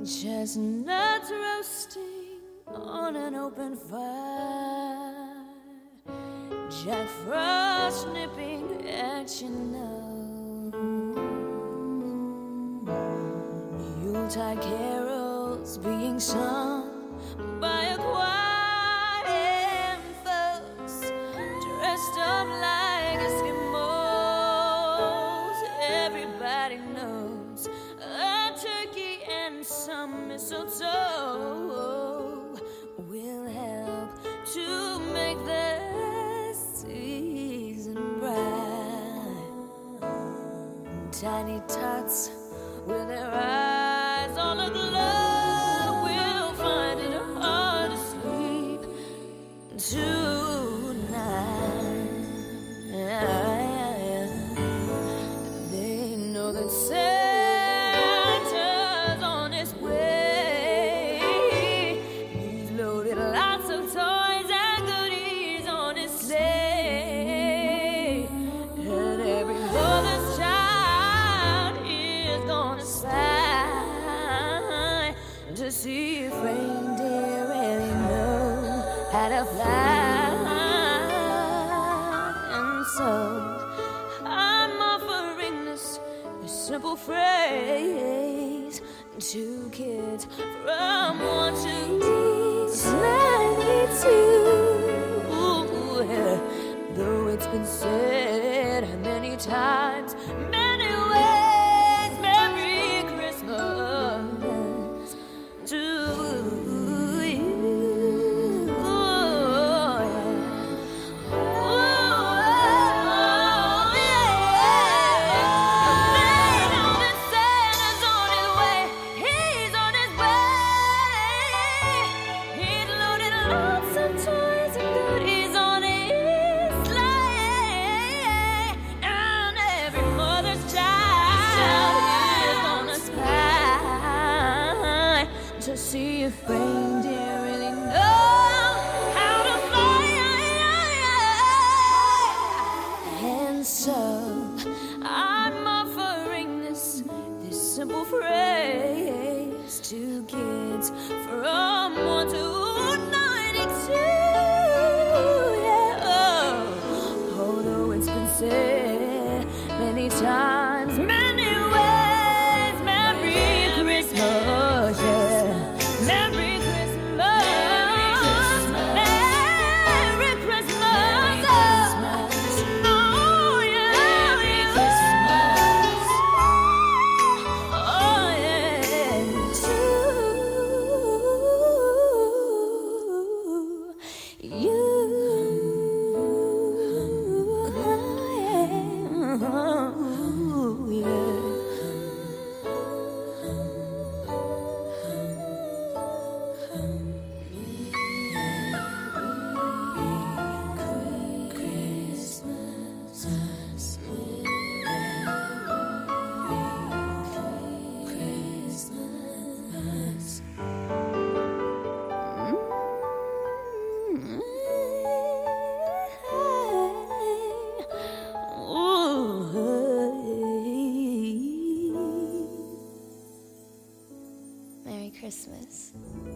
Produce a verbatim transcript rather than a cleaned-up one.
Chestnuts roasting on an open fire, Jack Frost nipping at your nose, Yuletide carols being sung by a choir, and folks dressed up like Eskimos. Everybody knows a turkey and some mistletoe will help to make the season bright. Tiny tots with their eyes on aglow will find it hard to sleep tonight. They know that Santa's on his way. He's loaded lots of toys and goodies on his sleigh, and every mother's child is gonna sigh to see if reindeer really know how to fly. And so I'm offering this, this simple phrase to kids from one to ninety-two. Ooh, yeah. Though it's been said many times, many ways, Merry Christmas to you. Ooh, yeah. Ooh, yeah. They know that Santa's on his way. He's on his way. He's loaded lots of toys and goodies on his sleigh, and every mother's child is gonna spy to see if reindeer really know how to fly. And so I'm offering this this simple phrase to kids from one to ninety-two. Yeah, oh, although it's been said many times, many ways, Merry Christmas, yeah. Merry Christmas, Merry Christmas, oh, yeah, Merry Christmas, oh, yeah, to you, yeah. Merry Christmas.